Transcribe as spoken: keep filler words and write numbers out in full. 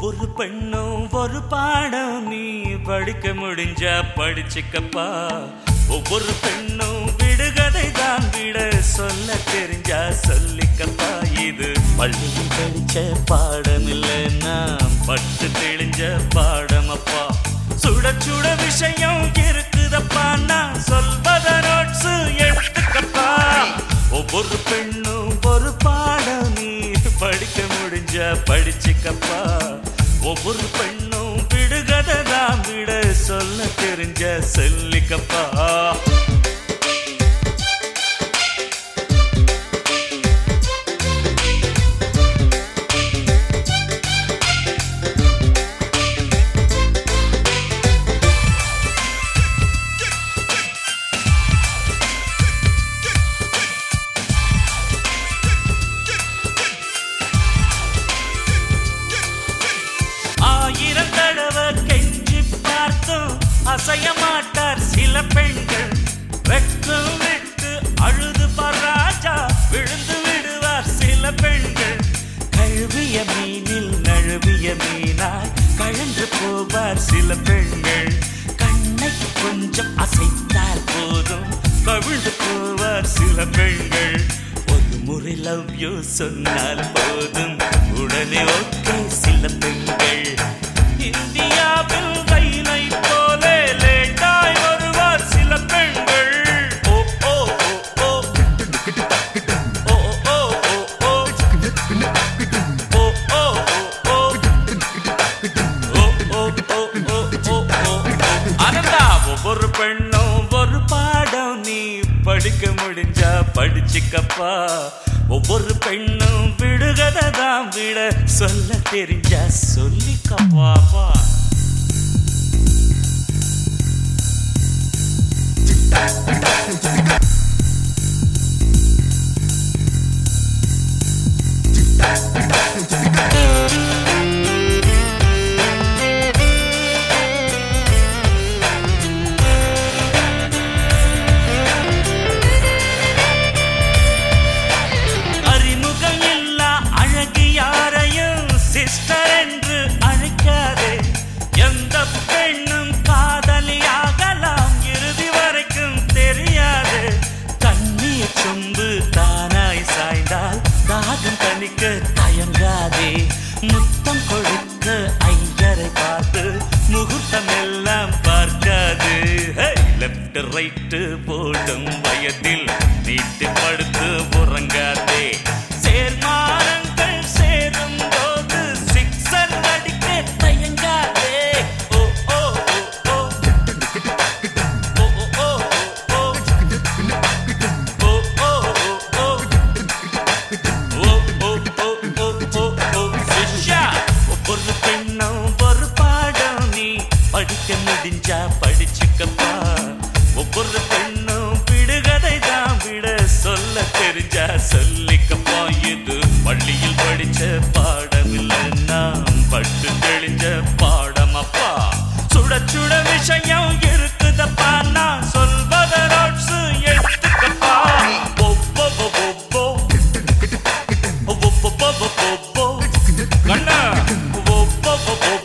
ஒவ்வொரு பெண்ணும் ஒரு பாடம் நீ படிக்க முடிஞ்சா படிச்சுக்கப்பா. ஒவ்வொரு பெண்ணும் விடுகதை தான் விட சொல்ல தெரிஞ்சா சொல்லிக்கப்பா. இது பள்ளியில் படிச்ச பாடம் இல்லை, நாம் பட்டு தெளிஞ்ச பாடமப்பா. சுட சுட விஷயம் இருக்குதப்பா, நான் சொல்வத நோட்ஸ் எடுத்துக்கப்பா. ஒவ்வொரு பெண்ணும் ஒரு பாடம் நீ படிக்க முடிஞ்சா படிச்சுக்கப்பா. ஒவ்வொரு பெண்ணும் விடுகதை தான் விட சொல்ல தெரிஞ்ச சொல்லிக்கப்பா. ஆயிரம் தடவை கெஞ்சி பார்த்தும் அசைய மாட்டார் சில பெண்கள். வெட்கம் விட்டு அழுது பராஜா விழுந்து விடுவார் சில பெண்கள். கழுவிய மீனில் நழுவிய மீனாய் கழன்று போவார் சில பெண்கள். கண்ணை கொஞ்சம் அசைத்தால் போதும் கவிழ்ந்து போவார் சில பெண்கள். ஒரு முறை லவ் யூ சொன்னால் போதும் உடனே ஓகே சில பெண்கள். இந்தியாவில் ரயிலை போல லேட்டாய் வருவார் சில பெண்கள். ஓ ஓ ஓ ஓ ஓ ஓ ஓ ஓ அனந்தா. ஒவ்வொரு பெண்ணும் ஒரு பாடம் நீ படிக்க முடிஞ்சா படிச்சுக்கப்பா. ஒவ்வொரு பெண்ணும் விடுகதை தான் விட சொல்ல தெரிஞ்சா சொல்லிக்கப்பா. சிஸ்டர் என்று அழைக்காதே, எந்த பெண்ணும் காதலியாகலாம் இறுதி வரைக்கும் தெரியாது. தண்ணீர் சொம்பு தானாய் சாய்ந்தால் தாகம் தணிக்க தயங்காதே. முத்தம் கொடுக்க ஐயரை பார்த்து முகூர்த்தம் எல்லாம் பார்க்காது. லெப்ட் ரைட்டு போடும் வயதில் நீட்டு படுத்து உறங்காதே. சேர்மானங்கள் சேரும் படிக்க முடிஞ்சா படிச்சுக்கப்பா. ஒவ்வொரு பெண்ணும் விடுகதை தான் விட சொல்ல தெரிஞ்சா சொல்லிக்கப்பா. இது பள்ளியில் படிச்ச பாடம் இல்லை, நாம் பட்டு தெளிஞ்ச பாடமப்பா. சுட சுட விஷயம் இருக்குதப்பா, நான் சொல்வத நோட்ஸ் எடுத்துக்கப்பா. கண்ணா